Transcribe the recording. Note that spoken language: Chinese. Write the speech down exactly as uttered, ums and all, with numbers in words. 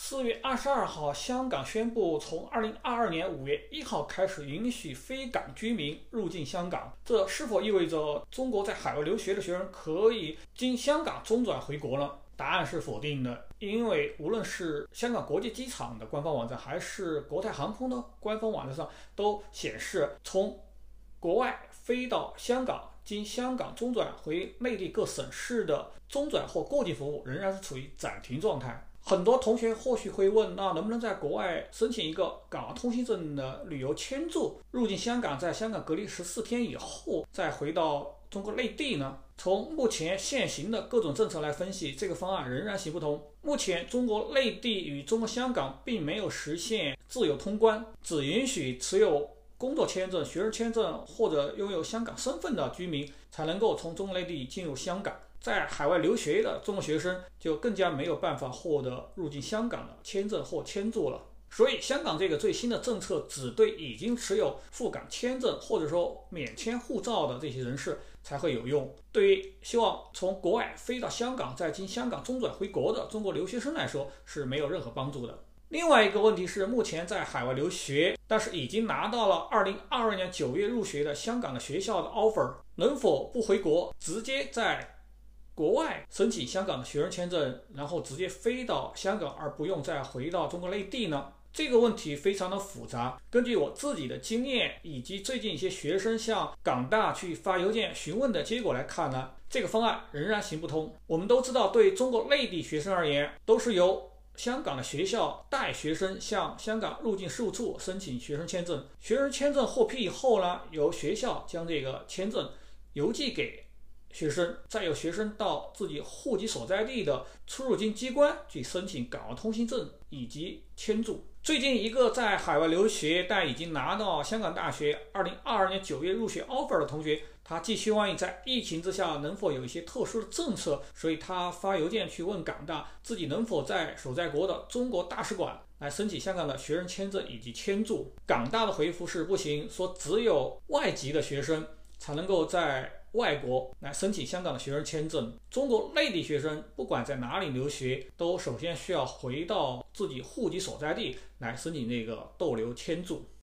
四月二十二号，香港宣布从二零二二年五月一号开始允许非港居民入境香港。这是否意味着中国在海外留学的学生可以经香港中转回国呢？答案是否定的，因为无论是香港国际机场的官方网站，还是国泰航空的官方网站上，都显示从国外飞到香港，经香港中转回内地各省市的中转或过境服务仍然是处于暂停状态。很多同学或许会问，那能不能在国外申请一个港澳通行证的旅游签注，入境香港，在香港隔离十四天以后再回到中国内地呢？从目前现行的各种政策来分析，这个方案仍然行不通。目前中国内地与中国香港并没有实现自由通关，只允许持有工作签证、学生签证或者拥有香港身份的居民才能够从中国内地进入香港。在海外留学的中国学生就更加没有办法获得入境香港的签证或签注了。所以香港这个最新的政策只对已经持有赴港签证或者说免签护照的这些人士才会有用。对于希望从国外飞到香港再经香港中转回国的中国留学生来说是没有任何帮助的。另外一个问题是，目前在海外留学但是已经拿到了二零二二年九月入学的香港的学校的 offer， 能否不回国，直接在国外申请香港的学生签证，然后直接飞到香港，而不用再回到中国内地呢？这个问题非常的复杂。根据我自己的经验，以及最近一些学生向港大去发邮件询问的结果来看呢，这个方案仍然行不通。我们都知道，对中国内地学生而言，都是由香港的学校带学生向香港入境事务处申请学生签证，学生签证获批以后呢，由学校将这个签证邮寄给学生，再由学生到自己户籍所在地的出入境机关去申请港澳通行证以及签注。最近一个在海外留学但已经拿到香港大学二零二二年九月入学 offer 的同学，他寄希望于在疫情之下能否有一些特殊的政策，所以他发邮件去问港大自己能否在所在国的中国大使馆来申请香港的学生签证以及签注。港大的回复是不行，说只有外籍的学生才能够在外国来申请香港的学生签证，中国内地学生不管在哪里留学，都首先需要回到自己户籍所在地来申请这个逗留签注。